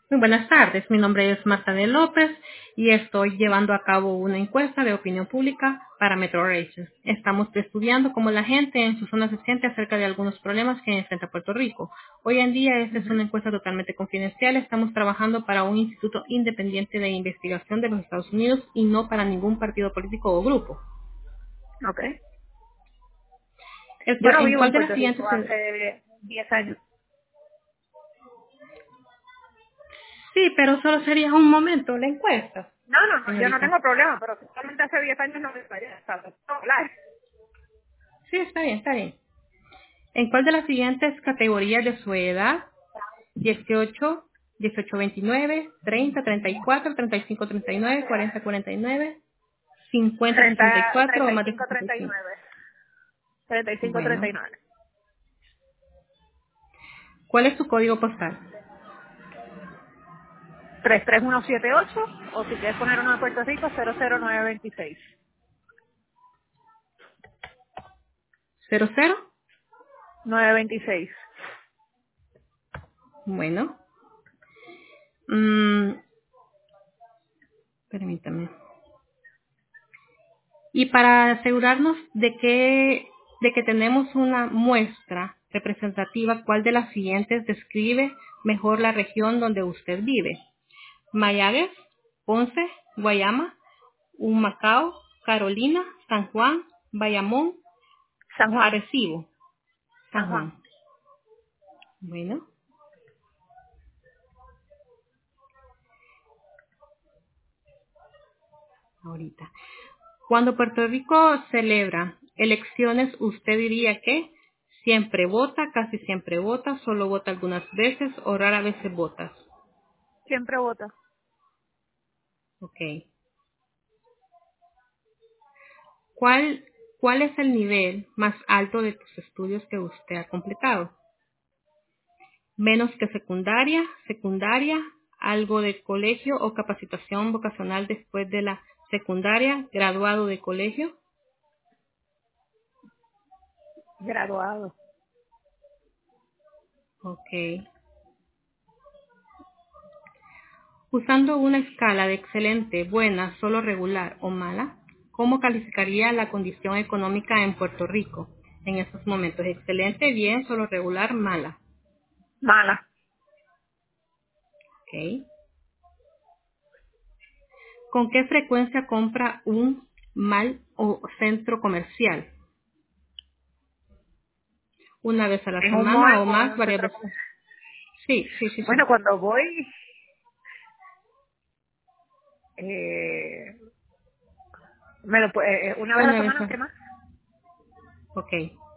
Muy buenas tardes, mi nombre es Marta de López y estoy llevando a cabo una encuesta de opinión pública para Metro Races. Estamos estudiando cómo la gente en su zona se siente acerca de algunos problemas que enfrenta Puerto Rico. Hoy en día esta es una encuesta totalmente confidencial. Estamos trabajando para un instituto independiente de investigación de los Estados Unidos y no para ningún partido político o grupo. Ok. Yo no ¿En vivo cuál en de las Puerto siguientes? Rico hace 10 años. Sí, pero solo sería un momento la encuesta, No, yo no señorita. tengo problema, pero solamente hace 10 años no me vaya a hablar. Sí, está bien, está bien. ¿En cuál de las siguientes categorías de su edad? 18, 18-29, 30, 34, 35, 39, 40, 49, 50, 64 o más de 35, 65. 39. 35, Bueno, 39. ¿cuál es su código postal? 33178, o si quieres poner uno de Puerto Rico, 00926. 00. 926. Bueno, permítame. Y para asegurarnos de que tenemos una muestra representativa, ¿cuál de las siguientes describe mejor la región donde usted vive? Mayagüez, Ponce, Guayama, Humacao, Carolina, San Juan, Bayamón, San Juan. Arecibo, San San Juan. Juan. Bueno, ahorita. Cuando Puerto Rico celebra elecciones, ¿usted diría que siempre vota, casi siempre vota, solo vota algunas veces o rara vez se vota? Siempre vota. Ok. ¿Cuál, ¿Cuál es el nivel más alto de tus estudios que usted ha completado? Menos que secundaria, secundaria, algo de colegio o capacitación vocacional después de la secundaria, graduado de colegio. Graduado. Ok. Usando una escala de excelente, buena, solo regular o mala, ¿cómo calificaría la condición económica en Puerto Rico en estos momentos? Excelente, bien, solo regular, mala. Mala. Ok. ¿Con qué frecuencia compra un mall o centro comercial? ¿Una vez a la En un mall semana o o en más, un varias centro veces? comercial. Sí, sí, sí, sí. Bueno, cuando voy, una vez a la Una vez semana, a... ¿qué más? Ok.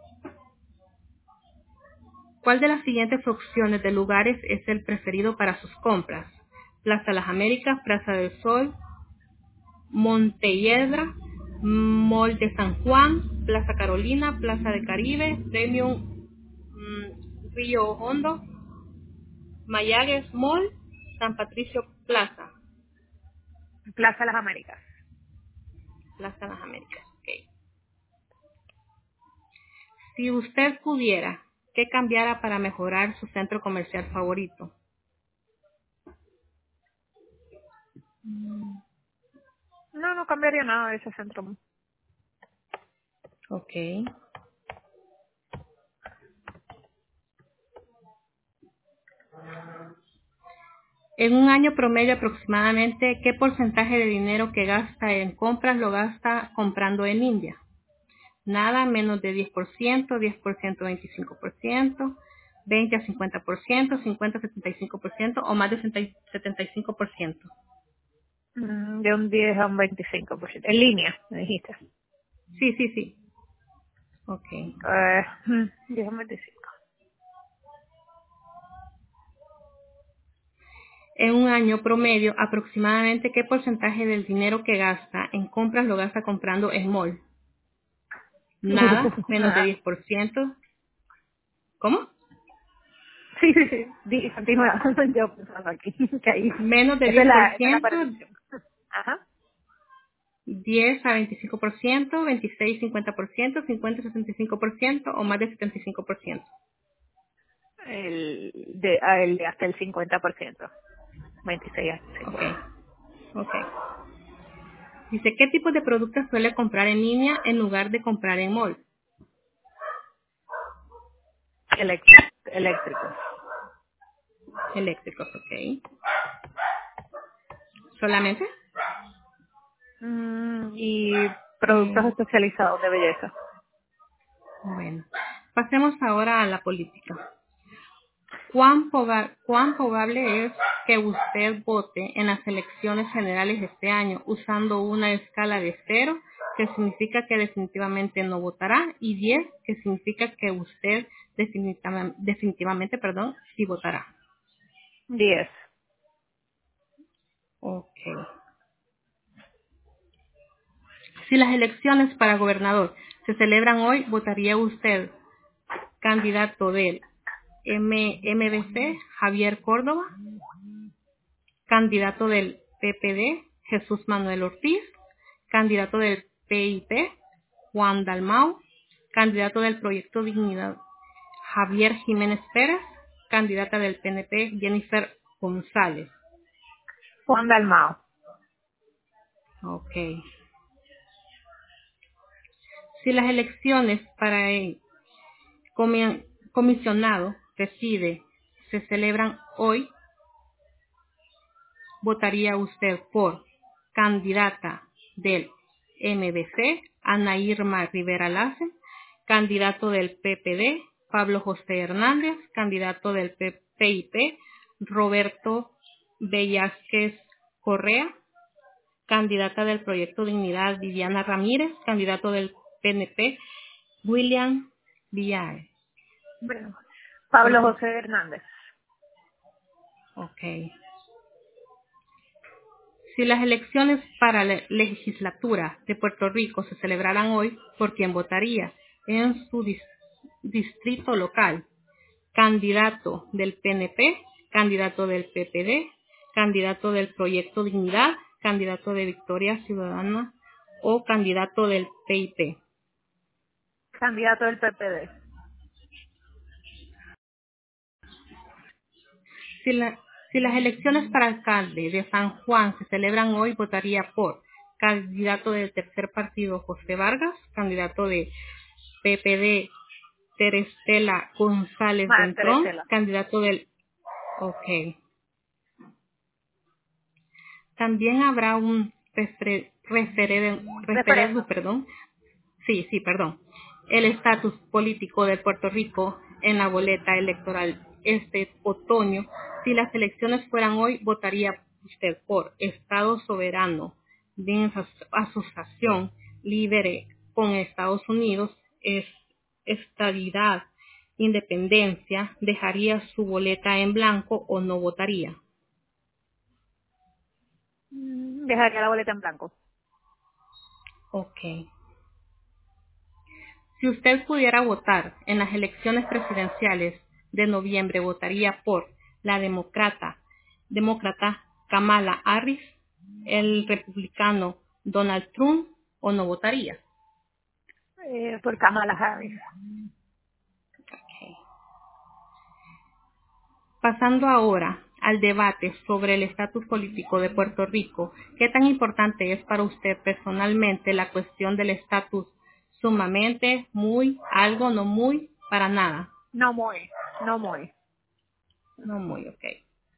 ¿Cuál de las siguientes opciones de lugares es el preferido para sus compras? Plaza Las Américas, Plaza del Sol, Montelledra, Mall de San Juan, Plaza Carolina, Plaza de Caribe, Premium Río Hondo, Mayagüez Mall, San Patricio Plaza, Plaza Las Américas. Plaza Las Américas. Ok. Si usted pudiera, ¿qué cambiara para mejorar su centro comercial favorito? No, no cambiaría nada de ese centro. Ok. En un año promedio aproximadamente, ¿qué porcentaje de dinero que gasta en compras lo gasta comprando en India? Nada, menos de 10%, 10%, 25%, 20 a 50%, 50 a 75% o más de 75%. De un 10 a un 25%. En línea, me dijiste. Sí, sí, sí. Ok. 10 a un 25. En un año promedio, aproximadamente, ¿qué porcentaje del dinero que gasta en compras lo gasta comprando en mall? Nada, menos de Nada. 10%. ¿Cómo? Sí, sí, sí. Continúa. Yo pensando aquí. Que ahí. Menos de Esa es la 10%, percepción. Ajá. 10 a 25%, 26 50%, 50 65% o más de 75%. El de hasta el 50%. 26 años, sí. Ok. Dice, ¿qué tipo de productos suele comprar en línea en lugar de comprar en mall? Eléctricos. Eléctricos, ok. ¿Solamente? Y productos Eh, especializados de belleza. bueno, pasemos ahora a la política. ¿Cuán probable es que usted vote en las elecciones generales de este año usando una escala de 0, que significa que definitivamente no votará, y 10, que significa que usted definitivamente, sí votará? 10. Ok. Si las elecciones para gobernador se celebran hoy, ¿votaría usted candidato del MBC, Javier Córdoba, candidato del PPD, Jesús Manuel Ortiz, candidato del PIP, Juan Dalmau, candidato del Proyecto Dignidad, Javier Jiménez Pérez, candidata del PNP, Jennifer González? Juan Dalmao. Ok. Si las elecciones para el comisionado se celebran hoy, ¿votaría usted por candidata del MBC, Ana Irma Rivera Lace, candidato del PPD, Pablo José Hernández, candidato del PIP, Roberto Velázquez Correa, candidata del Proyecto Dignidad, Viviana Ramírez, candidato del PNP, William Villares? Bueno, ¿Cuál Pablo es? José Hernández. Ok. Si las elecciones para la legislatura de Puerto Rico se celebraran hoy, ¿por quién votaría en su distrito local? Candidato del PNP, candidato del PPD, candidato del Proyecto Dignidad, candidato de Victoria Ciudadana o candidato del PIP. Candidato del PPD. Si, si las elecciones para alcalde de San Juan se celebran hoy, votaría por candidato del tercer partido José Vargas, candidato de PPD Terestela González Ventrón, Teresela. candidato del... Ok. También habrá un referéndum, Referéndum. perdón. Sí, perdón. El estatus político de Puerto Rico en la boleta electoral este otoño. Si las elecciones fueran hoy, votaría usted por Estado soberano de asociación libre con Estados Unidos, estadidad, independencia, dejaría su boleta en blanco o no votaría. Dejaría la boleta en blanco. Ok. Si usted pudiera votar en las elecciones presidenciales de noviembre, ¿votaría por la demócrata Kamala Harris, el republicano Donald Trump o no votaría? Por Kamala Harris. Okay. Pasando ahora al debate sobre el estatus político de Puerto Rico, ¿qué tan importante es para usted personalmente la cuestión del estatus? Sumamente, muy, algo, no muy, para nada. No muy. No muy. No muy, ok.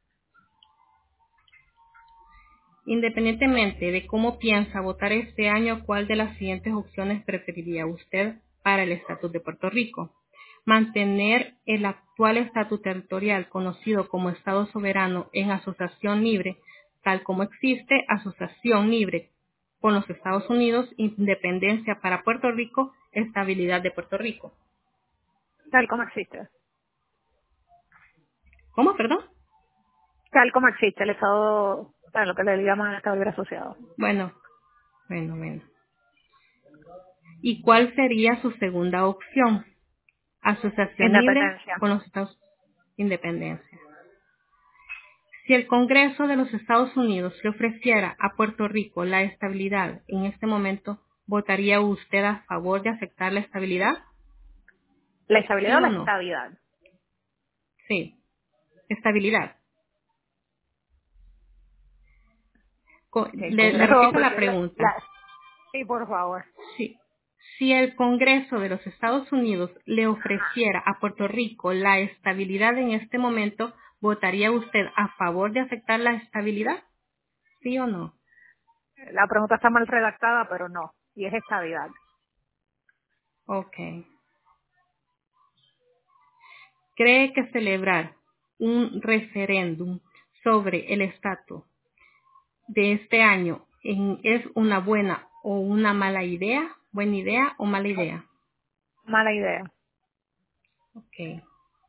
Independientemente de cómo piensa votar este año, ¿cuál de las siguientes opciones preferiría usted para el estatus de Puerto Rico? Mantener el actual estatus territorial conocido como Estado soberano en asociación libre, tal como existe, asociación libre con los Estados Unidos, independencia para Puerto Rico, estabilidad de Puerto Rico. Tal como existe. ¿Cómo, perdón? Tal como existe el Estado, lo que le llaman el Estado Libre Asociado. Bueno. ¿Y cuál sería su segunda opción? Asociación libre Independencia. con los Estados Unidos, independencia. Si el Congreso de los Estados Unidos le ofreciera a Puerto Rico la estabilidad en este momento, ¿votaría usted a favor de aceptar la estabilidad? ¿La estabilidad ¿Sí o la o no? estabilidad? Sí, estabilidad. Le repito la pregunta. Sí, por favor. Sí. Si el Congreso de los Estados Unidos le ofreciera a Puerto Rico la estabilidad en este momento, ¿votaría usted a favor de aceptar la estabilidad? ¿Sí o no? La pregunta está mal redactada, pero no. Y es estabilidad. Ok. ¿Cree que celebrar un referéndum sobre el estatus de este año es una buena o una mala idea? ¿Buena idea o mala idea? Mala idea. Ok.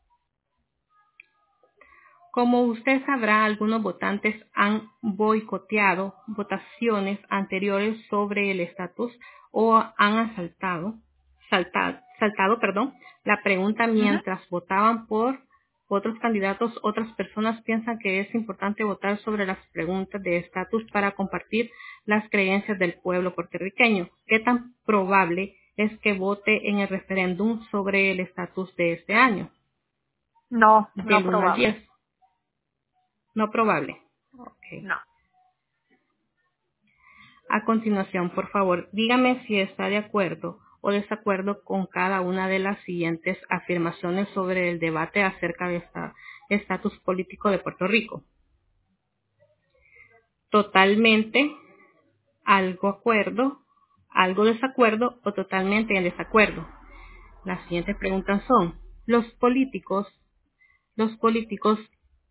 Como usted sabrá, algunos votantes han boicoteado votaciones anteriores sobre el estatus o han saltado, la pregunta Ujú. mientras votaban por otros candidatos. Otras personas piensan que es importante votar sobre las preguntas de estatus para compartir las creencias del pueblo puertorriqueño. ¿Qué tan probable es que vote en el referéndum sobre el estatus de este año? No, no Del 1 al probable. 10. No probable. Ok. No. A continuación, por favor, dígame si está de acuerdo o desacuerdo con cada una de las siguientes afirmaciones sobre el debate acerca de este estatus político de Puerto Rico. Totalmente, algo acuerdo, algo desacuerdo o totalmente en desacuerdo. Las siguientes preguntas son: los políticos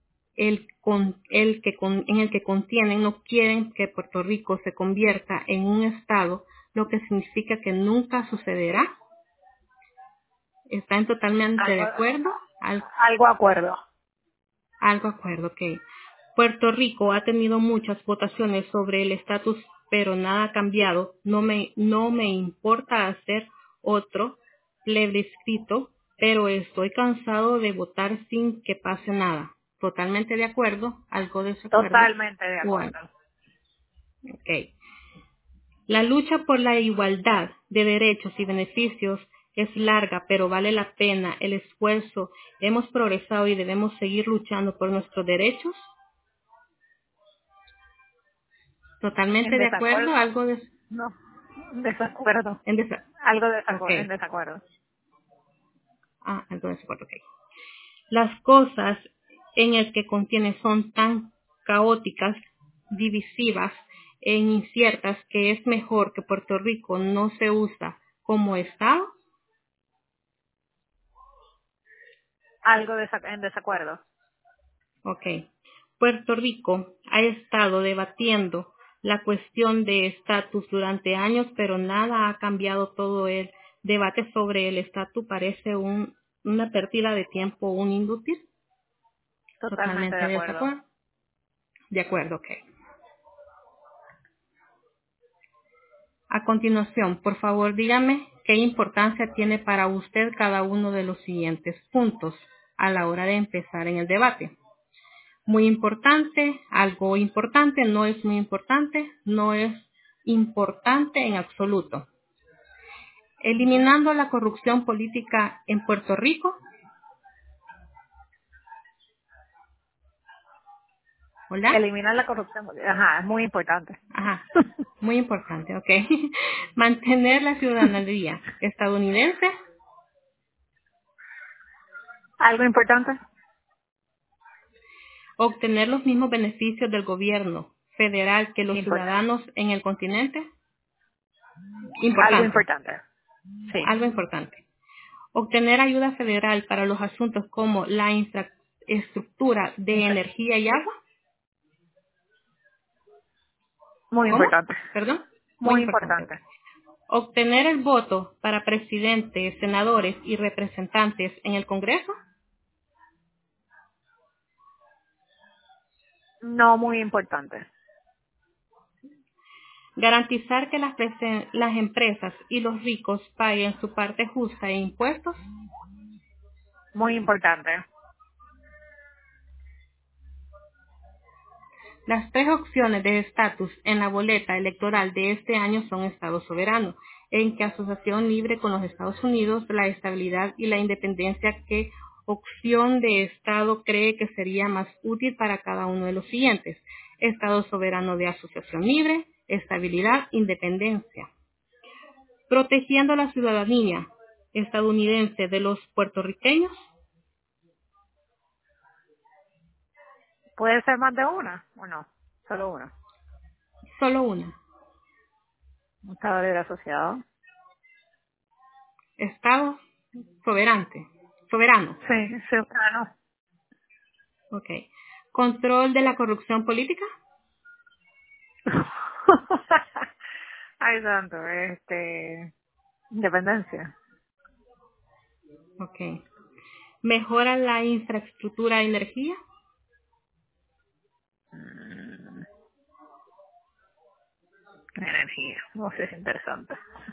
en el que contienen no quieren que Puerto Rico se convierta en un estado, lo que significa que nunca sucederá. ¿Están totalmente de Algo, acuerdo? algo acuerdo. Algo acuerdo, ok. Puerto Rico ha tenido muchas votaciones sobre el estatus, pero nada ha cambiado. No me importa hacer otro plebiscito, pero estoy cansado de votar sin que pase nada. Totalmente de acuerdo, algo de desacuerdo Totalmente de o algo. acuerdo. Ok. La lucha por la igualdad de derechos y beneficios es larga, pero vale la pena el esfuerzo. Hemos progresado y debemos seguir luchando por nuestros derechos. Totalmente En de acuerdo, desacuerdo. algo de No. Desacuerdo. en desa- Algo en okay. desacuerdo. Algo de desacuerdo, okay. Las cosas en el que contiene son tan caóticas, divisivas e inciertas que es mejor que Puerto Rico no se usa como estado. Algo en desacuerdo. Ok. Puerto Rico ha estado debatiendo la cuestión de estatus durante años, pero nada ha cambiado. Todo el debate sobre el estatus parece una pérdida de tiempo, un inútil. Totalmente Totalmente de de acuerdo. desacuerdo. De acuerdo, ok. A continuación, por favor, dígame qué importancia tiene para usted cada uno de los siguientes puntos a la hora de empezar en el debate. Muy importante, algo importante, no es muy importante, no es importante en absoluto. Okay. Eliminando la corrupción política en Puerto Rico. ¿Hola? Eliminar la corrupción. Ajá, es muy importante. Ajá, muy importante, ok. Mantener la ciudadanía estadounidense. Algo importante. Obtener los mismos beneficios del gobierno federal que los Importante. ciudadanos en el continente. Algo Importante, importante. Sí. algo importante. Obtener ayuda federal para los asuntos como la infraestructura de energía y agua. Muy ¿Cómo? importante. Perdón. Muy Muy importante. Ok. importante. Obtener el voto para presidentes, senadores y representantes en el Congreso. No muy importante. Garantizar que las empresas y los ricos paguen su parte justa de impuestos. Muy importante. Las tres opciones de estatus en la boleta electoral de este año son Estado soberano, en que asociación libre con los Estados Unidos, la estabilidad y la independencia que opción de Estado cree que sería más útil para cada uno de los siguientes: Estado soberano de asociación libre, estabilidad, independencia. Protegiendo la ciudadanía estadounidense de los puertorriqueños. ¿Puede ser más de una o no? Solo una. Solo una. Un Estado libre asociado. Estado soberano. Sí, ciudadano. Ok. Control de la corrupción política. Ay, santo, independencia. Ok. Mejora la infraestructura de energía. Mm, energía, no sé, es interesante.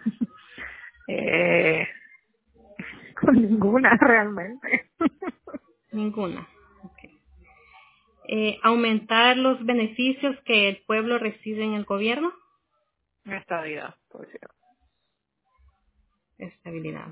eh, con ninguna realmente. Ninguna. Ok. Aumentar los beneficios que el pueblo recibe en el gobierno. Estabilidad, por cierto. Estabilidad.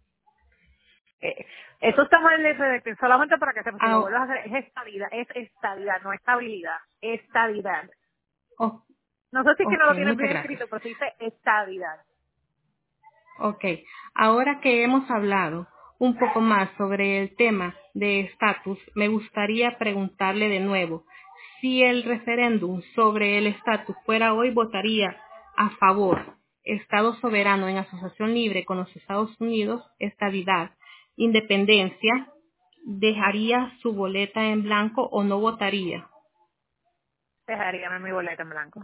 Eso está mal de redactar, solamente para que se lo Au- vuelvas a hacer, es estabilidad, no estabilidad, estabilidad. oh, No sé si es que no ok, lo tienes muchas bien gracias. escrito, pero se dice estabilidad. Ok, ahora que hemos hablado un poco más sobre el tema de estatus, me gustaría preguntarle de nuevo, si el referéndum sobre el estatus fuera hoy, ¿votaría a favor? Estado soberano en asociación libre con los Estados Unidos, estabilidad, independencia, ¿dejaría su boleta en blanco o no votaría? Dejaríame mi boleta en blanco.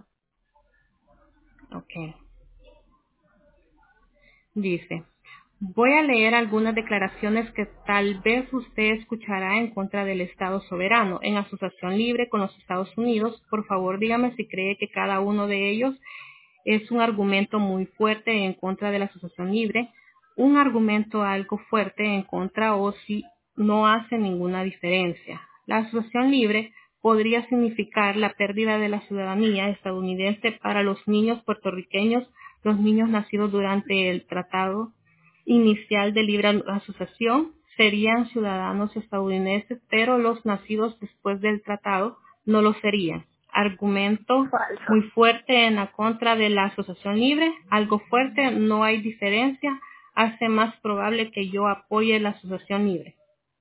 Ok. Dice, voy a leer algunas declaraciones que tal vez usted escuchará en contra del Estado soberano en asociación libre con los Estados Unidos. Por favor, dígame si cree que cada uno de ellos es un argumento muy fuerte en contra de la asociación libre, un argumento algo fuerte en contra o si no hace ninguna diferencia. La asociación libre podría significar la pérdida de la ciudadanía estadounidense para los niños puertorriqueños, los niños nacidos durante el Tratado Inicial de Libre Asociación serían ciudadanos estadounidenses, pero los nacidos después del tratado no lo serían. Argumento Falso. muy fuerte en la contra de la asociación libre, algo fuerte, no hay diferencia, hace más probable que yo apoye la asociación libre.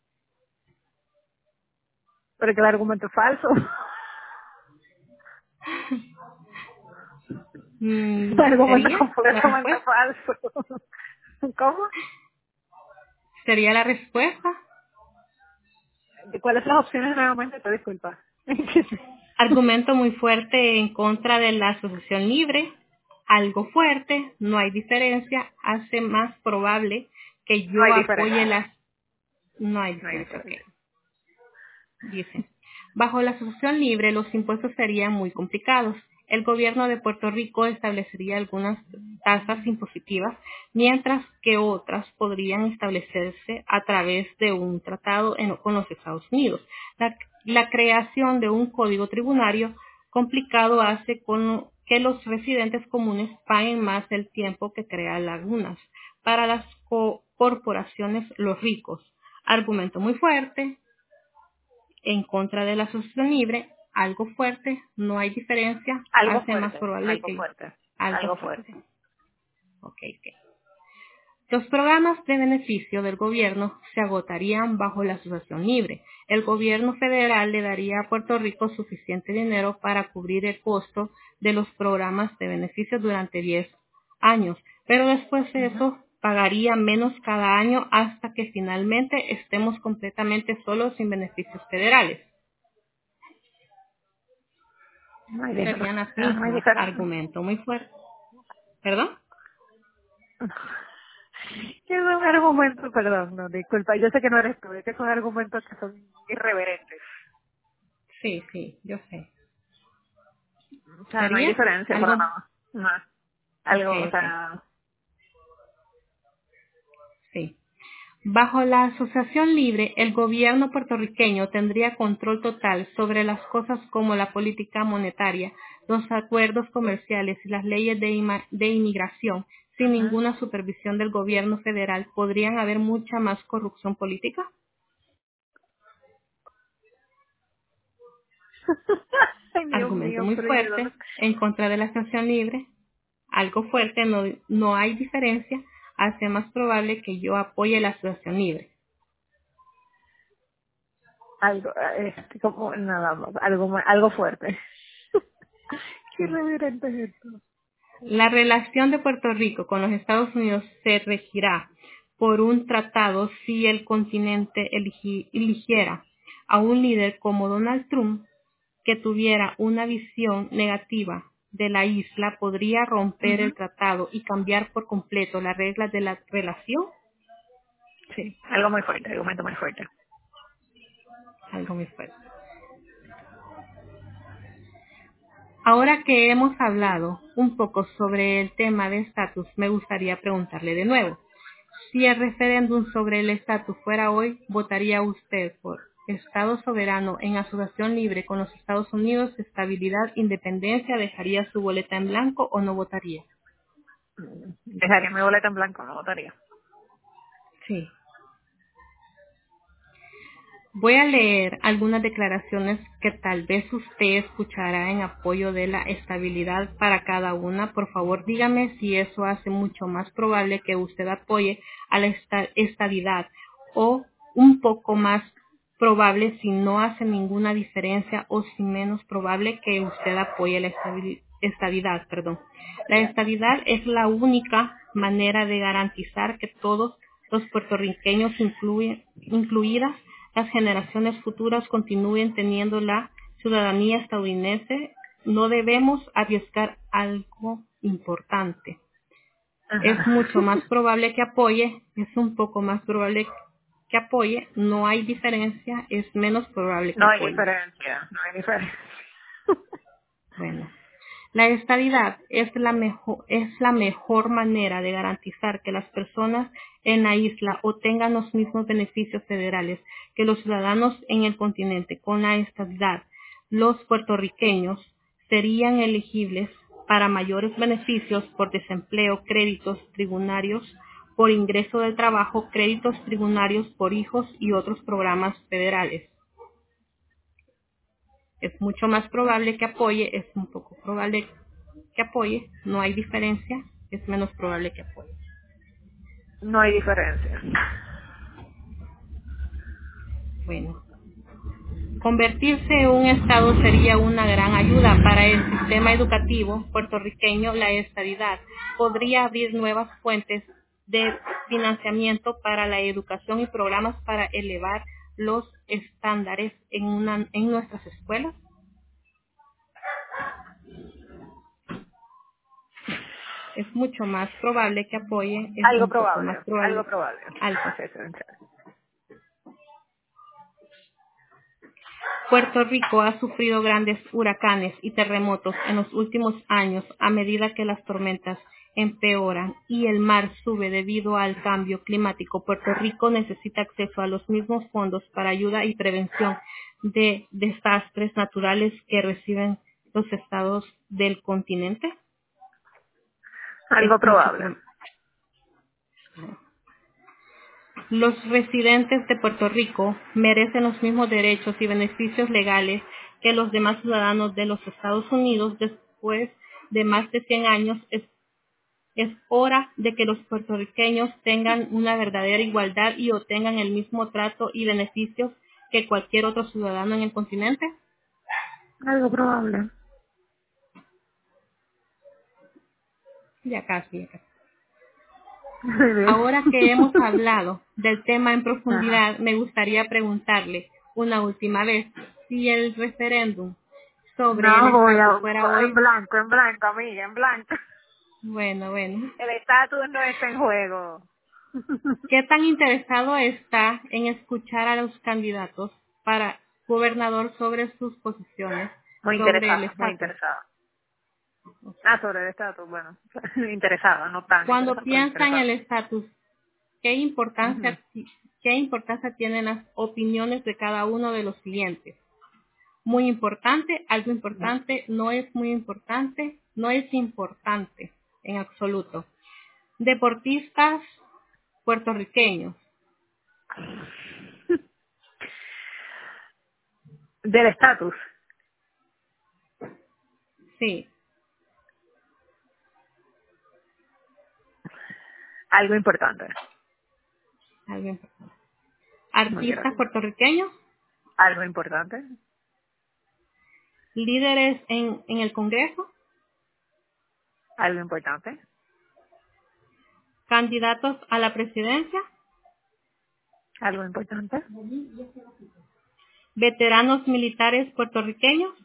Pero que el argumento es falso. El argumento es ¿Sería la completamente respuesta? falso. ¿Cómo? ¿Sería la respuesta? ¿Cuáles son las opciones nuevamente? Te disculpa. Argumento muy fuerte en contra de la asociación libre, algo fuerte, no hay diferencia, hace más probable que No hay yo apoye diferencia. las... No hay No hay diferencia, ok. diferencia. Dice, bajo la asociación libre los impuestos serían muy complicados. El gobierno de Puerto Rico establecería algunas tasas impositivas, mientras que otras podrían establecerse a través de un tratado con los Estados Unidos. La creación de un código tributario complicado hace que los residentes comunes paguen más el tiempo que crea lagunas. Para las corporaciones, los ricos. Argumento muy fuerte en contra de la asociación libre, algo fuerte, no hay diferencia, Algo hace más fuerte. probable Algo que fuerte. algo Algo fuerte. fuerte. Ok. Los programas de beneficio del gobierno se agotarían bajo la asociación libre. El gobierno federal le daría a Puerto Rico suficiente dinero para cubrir el costo de los programas de beneficio durante 10 años, pero después de eso pagaría menos cada año hasta que finalmente estemos completamente solos sin beneficios federales. No hay Serían diferencia. las No hay mismas. diferencia. Argumento muy fuerte. ¿Perdón? Es un argumento, perdón, no, disculpa, yo sé que no eres tú, es que son argumentos que son irreverentes. Sí, sí, yo sé. O sea, no hay ¿Sería diferencia para algo? nada. No. Ok, Algo, o ok. sea, Sí. Bajo la asociación libre, el gobierno puertorriqueño tendría control total sobre las cosas como la política monetaria, los acuerdos comerciales y las leyes de inmigración. Sin ajá. ninguna supervisión del gobierno federal, ¿podrían haber mucha más corrupción política? Ay, Dios Argumento mío, muy pero yo no... fuerte en contra de la asociación libre. Algo fuerte, no hay diferencia, hace más probable que yo apoye la asociación libre. Algo, como nada más, algo fuerte. Qué Sí. irreverente es esto. La relación de Puerto Rico con los Estados Unidos se regirá por un tratado si el continente eligiera a un líder como Donald Trump que tuviera una visión negativa de la isla, podría romper el Ujú. tratado y cambiar por completo las reglas de la relación. Sí, algo muy fuerte, argumento muy fuerte. Algo muy fuerte. Ahora que hemos hablado un poco sobre el tema de estatus, me gustaría preguntarle de nuevo. Si el referéndum sobre el estatus fuera hoy, ¿votaría usted por Estado soberano en asociación libre con los Estados Unidos, estabilidad, independencia, dejaría su boleta en blanco o no votaría? Dejaría mi boleta en blanco, no votaría. Sí. Voy a leer algunas declaraciones que tal vez usted escuchará en apoyo de la estabilidad para cada una. Por favor, dígame si eso hace mucho más probable que usted apoye a la estabilidad o un poco más probable si no hace ninguna diferencia o si menos probable que usted apoye la estabilidad. Perdón. La estabilidad es la única manera de garantizar que todos los puertorriqueños, incluidas las generaciones futuras, continúen teniendo la ciudadanía estadounidense. No debemos arriesgar algo importante. Es Ajá. mucho más probable que apoye, es un poco más probable que apoye, no hay diferencia, es menos probable que No hay apoye. diferencia, no hay diferencia. Bueno, la estabilidad es la mejor manera de garantizar que las personas en la isla obtengan los mismos beneficios federales que los ciudadanos en el continente. Con la estabilidad, los puertorriqueños serían elegibles para mayores beneficios por desempleo, créditos tributarios por ingreso del trabajo, créditos tributarios por hijos y otros programas federales. Es mucho más probable que apoye, es un poco probable que apoye, no hay diferencia, es menos probable que apoye. No hay diferencia. Bueno, convertirse en un Estado sería una gran ayuda para el sistema educativo puertorriqueño. La estadidad podría abrir nuevas fuentes de financiamiento para la educación y programas para elevar los estándares en nuestras escuelas. Es mucho más probable que apoye, es Algo un poco más probable, algo probable, probable. algo. Sí, sí, sí. Puerto Rico ha sufrido grandes huracanes y terremotos en los últimos años a medida que las tormentas empeoran y el mar sube debido al cambio climático. Puerto Rico necesita acceso a los mismos fondos para ayuda y prevención de desastres naturales que reciben los estados del continente. Es Algo mucho probable. Los residentes de Puerto Rico merecen los mismos derechos y beneficios legales que los demás ciudadanos de los Estados Unidos. Después de más de 100 años, es hora de que los puertorriqueños tengan una verdadera igualdad y obtengan el mismo trato y beneficios que cualquier otro ciudadano en el continente. Algo probable. Ya casi, ya casi. Ay, Dios. Ahora que hemos hablado del tema en Ajá. profundidad, me gustaría preguntarle una última vez si el referéndum sobre el No voy estatus a... fuera En hoy. blanco, amiga, en blanco. Bueno. El estatus no está en juego. ¿Qué tan interesado está en escuchar a los candidatos para gobernador sobre sus posiciones Muy sobre el interesada, muy estatus? interesada. Ah, sobre el estatus, bueno. Interesada, no tan Cuando interesada, pero piensa en el interesada. estatus, Ujú. qué importancia tienen las opiniones de cada uno de los siguientes? Muy importante, algo importante, no es muy importante, no es importante en absoluto. Deportistas puertorriqueños, Del estatus. Sí, Algo importante. algo importante. Muy Artistas gracias. puertorriqueños, Algo importante. líderes en el Congreso, Algo importante. candidatos a la presidencia, Algo importante. veteranos militares puertorriqueños,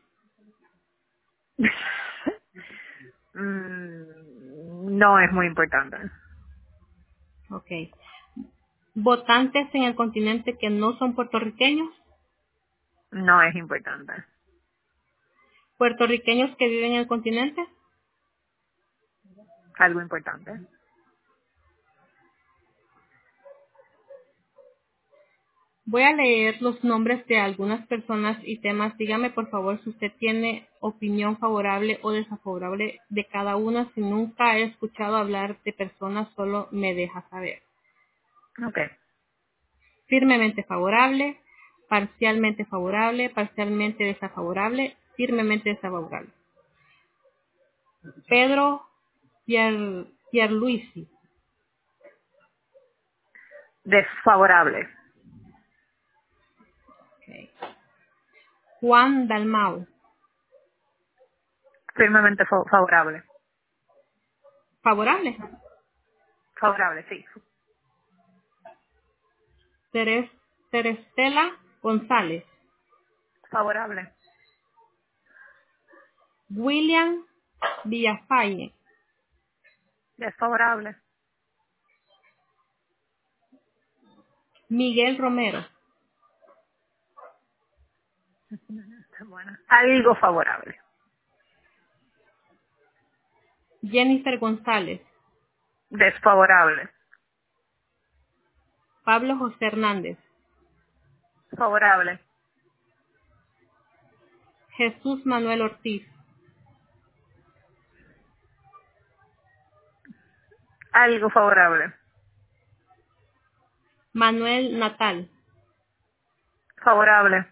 No es muy importante. ok. Votantes en el continente que no son puertorriqueños, No es importante. puertorriqueños que viven en el continente, Algo importante. voy a leer los nombres de algunas personas y temas. Dígame por favor si usted tiene opinión favorable o desfavorable de cada una. Si nunca he escuchado hablar de personas, solo me deja saber. Ok. Firmemente favorable, parcialmente desfavorable, firmemente desfavorable. Pedro Pierluisi, Desfavorable. okay. Juan Dalmau, Firmemente favorable. favorable. Favorable, sí. Terestela González, Favorable. William Villafañe, Desfavorable. Miguel Romero, Bueno. Algo favorable. Jennifer González, Desfavorable. Pablo José Hernández, Favorable. Jesús Manuel Ortiz, Algo favorable. Manuel Natal. Favorable.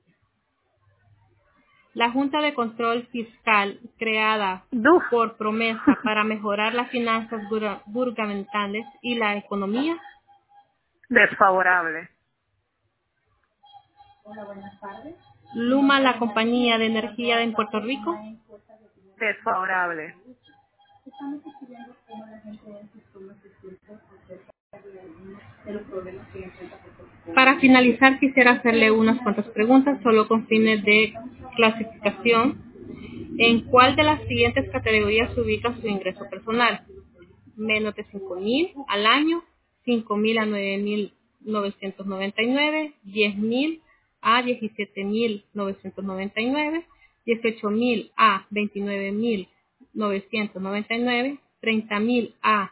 La Junta de Control Fiscal, creada Duf. por promesa para mejorar las finanzas gubernamentales y la economía. Desfavorable. Luma, la compañía de energía en Puerto Rico. Desfavorable. Para finalizar, quisiera hacerle unas cuantas preguntas, solo con fines de clasificación. ¿En cuál de las siguientes categorías se ubica su ingreso personal? Menos de 5,000 al año, 5,000 a 9,999, 10,000 a 17,999, 18,000 a 29,999, 30,000 a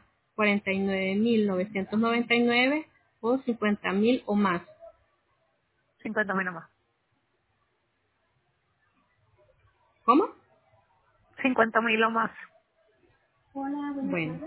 49,999 o 50,000 o más. 50,000 o más. ¿Cómo? 50,000 o más. Bueno,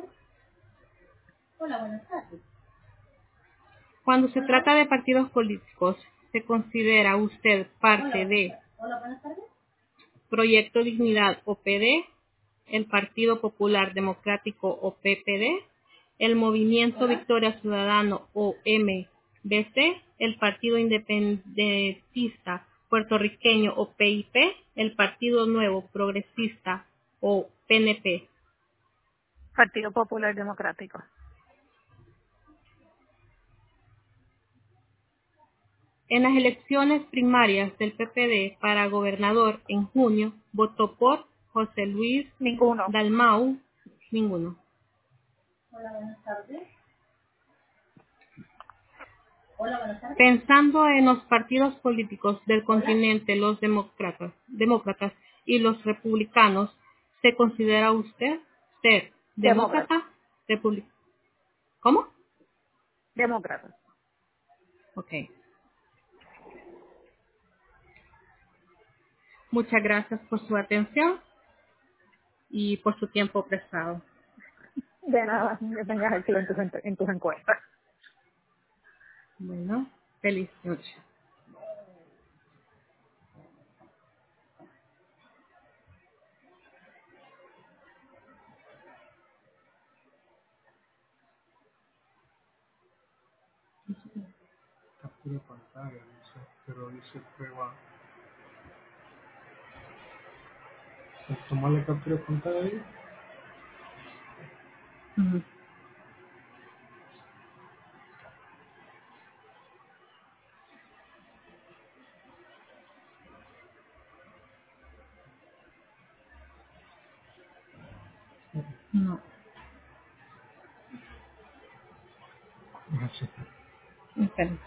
cuando se trata de partidos políticos, ¿se considera usted parte de Proyecto Dignidad o PD, el Partido Popular Democrático o PPD, el Movimiento Victoria Ciudadano o MBC, el Partido Independentista Puertorriqueño o PIP, el Partido Nuevo Progresista o PNP? Partido Popular Democrático. En las elecciones primarias del PPD para gobernador en junio, votó por José Luis Ninguno. Dalmau, ninguno. Pensando en los partidos políticos del continente, los demócratas y los republicanos, ¿se considera usted ser Demócrata. demócrata? ¿Cómo? Demócrata. Ok. Muchas gracias por su atención y por su tiempo prestado. De nada, que tengas éxito en tus encuestas. Bueno, feliz noche. Ujú. No. Espera.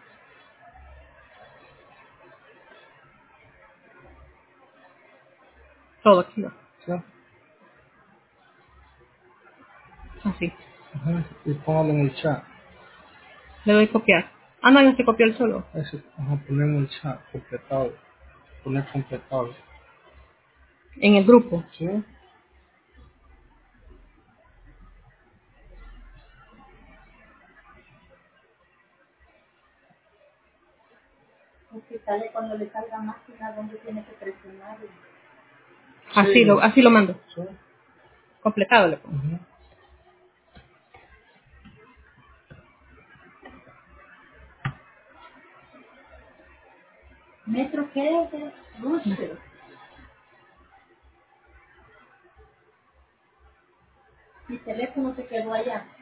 Todo aquí. Así. Le doy copiar. Ah, no, ya se copió el solo. En el grupo. Así lo mando. Completado le pongo. ¿Metro qué es? Russell. Mi teléfono se quedó allá.